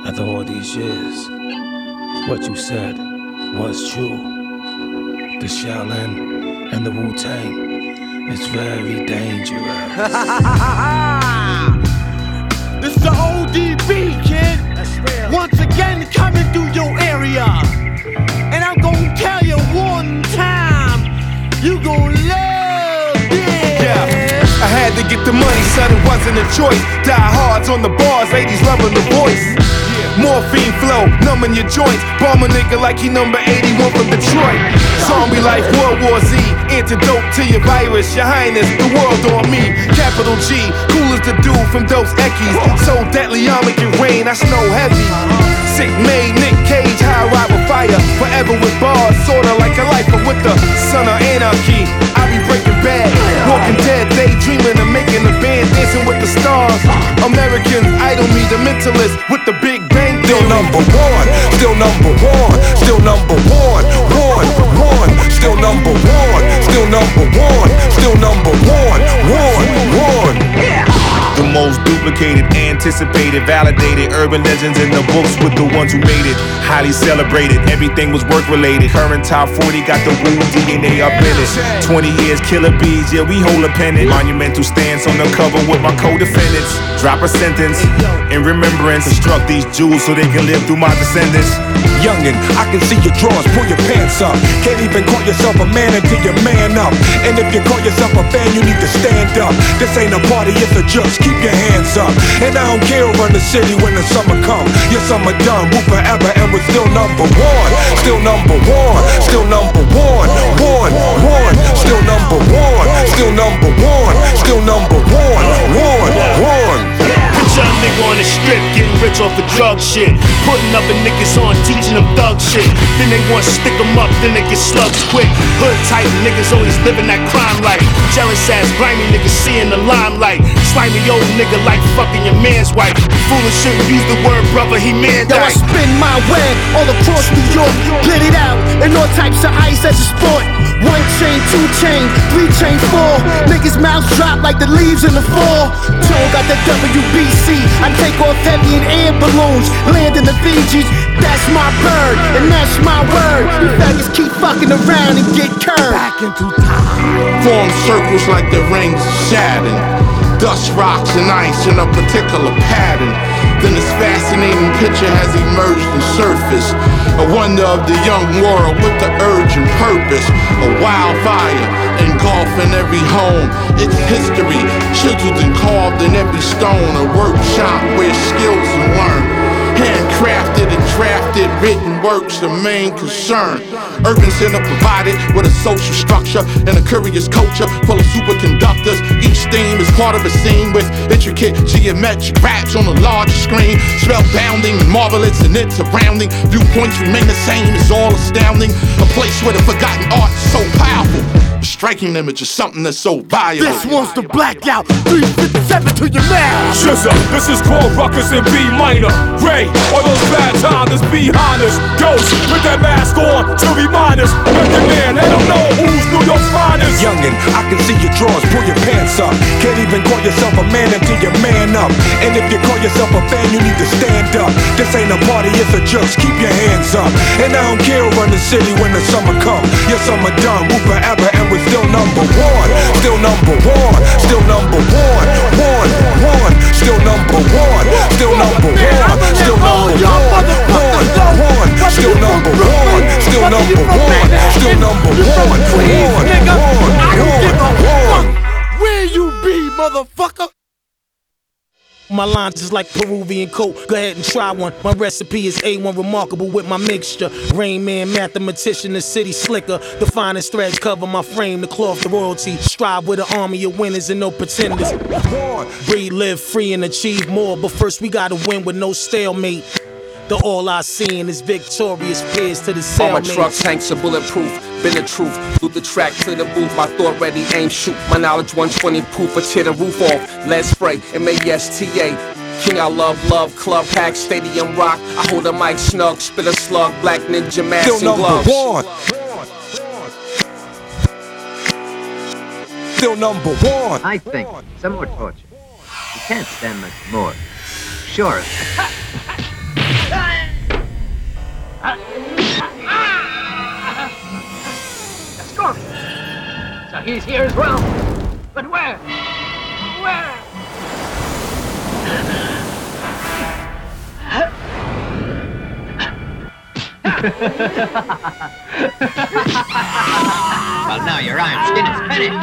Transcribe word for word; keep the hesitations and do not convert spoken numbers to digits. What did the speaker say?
After all these years, what you said was true. The Shaolin and the Wu-Tang is very dangerous. This is the O D B, kid. That's real. Once again, coming through your area. And I'm gonna tell you one time, you gon' love this. Yeah, I had to get the money, son, it wasn't a choice. Die hards on the bars, ladies loving the voice. Morphine flow, numbing your joints. Bomb a nigga like he number eighty-one from Detroit. Zombie life, World War Z. Antidote to your virus, your highness, the world on me. Capital G, cool as the dude from Dos Equis. So deadly, I'll make it rain, I snow heavy. Sick made, Nick Cage, high ride with fire. Forever with bars, sorta like a lifer with the son of anarchy. I be breaking bad, walking dead, daydreaming of making a band, dancing with the stars. Americans idol me, the mentalist with the big bang. Still number one, still number one, still number one, one, one, still number one, still number one, still number one, one, one. The most duplicated, anticipated, validated urban legends in the books with the ones who made it. Highly celebrated, everything was work related. Current top forty got the Wu D N A up in it. twenty years, killer bees, yeah, we hold a pennant. Monumental stance on the cover with my co-defendants. Drop a sentence in remembrance. Construct these jewels so they can live through my descendants. Youngin', I can see your drawers, pull your pants up. Can't even call yourself a man until you man up. And if you call yourself a fan, you need to stand up. This ain't a party, it's a just keep your hands up. And I don't care who run the city when the summer come. Your summer done, woo forever, and we're still number one. Still number one, still number one, one, one. Still number one, still number one, still number one, one, one. Young nigga on the strip, getting rich off the drug shit. Putting other niggas on, teaching them thug shit. Then they want to stick them up, then they get slugs quick. Hood type niggas always living that crime life. Jealous ass, grimy niggas seeing the limelight. Slimy old nigga like fucking your man's wife. Foolish shouldn't use the word brother, he man Yo, I died. spin my web all across New York. Get it out, and all types of ice as a sport. One chain, two chain, three chain, four. Niggas' mouths drop like the leaves in the fall. Joe got the W B C. I take off heavy in air balloons, land in the Fijis. That's my bird, and that's my word. You faggots keep fucking around and get curved. Back into time. Form circles like the rings of Saturn. Dust, rocks, and ice in a particular pattern. Then this fascinating picture has emerged and surfaced. A wonder of the young world with the urge and purpose. A wildfire engulfing every home. It's history, chiseled and carved in every stone. A workshop where skills are learned. Handcrafted and drafted, written works the main concern. Urban center provided with a social structure and a curious culture full of superconductors. Each theme is part of a scene with intricate geometric raps on a large screen. Spellbounding and marvelous in its surrounding. Viewpoints remain the same, it's all astounding. A place where the forgotten art is so powerful. A striking image of something that's so valuable. This one's the blackout, three fifty-seven to your mouth. Shizza, this is called Ruckus in B minor. Ray, all those bad times that's behind us. Ghost, with that mask on to remind us. Record man, let them know who's New York's finest. Youngin', I can see your drawers, pull your pants up. Can't even call yourself a man until you man up. And if you call yourself a fan, you need to stand up. This ain't a party, it's a just keep your hands up. And I don't care who run the city when the summer come. Your summer done, woo forever, and we're still number one. Still number one, still number one, one, one. Still number one, still number one, still number one, one, one. Still number one, still number one, still number one, one, one, one, one. Where you be, motherfucker? My lines is like Peruvian coat. Go ahead and try one. My recipe is A one, remarkable with my mixture. Rain Man, mathematician, the city slicker. The finest threads cover my frame, the cloth, the royalty. Strive with an army of winners and no pretenders. Breathe, live free, and achieve more. But first we gotta win with no stalemate. The all I seen is victorious peers to the All my cellmates. truck tanks are bulletproof, been the truth. Through the track to the booth, my thought ready, aim, shoot. My knowledge one twenty proof, I tear the roof off. Let's spray, M A S T A. King I love, love, club pack, stadium rock. I hold a mic snug, spit a slug, black ninja mask Still and number gloves. one. Still number one. I think some more torture. You can't stand much more. Sure. The Scorpion. So he's here as well. But where? Where? Well, now your iron skin is finished.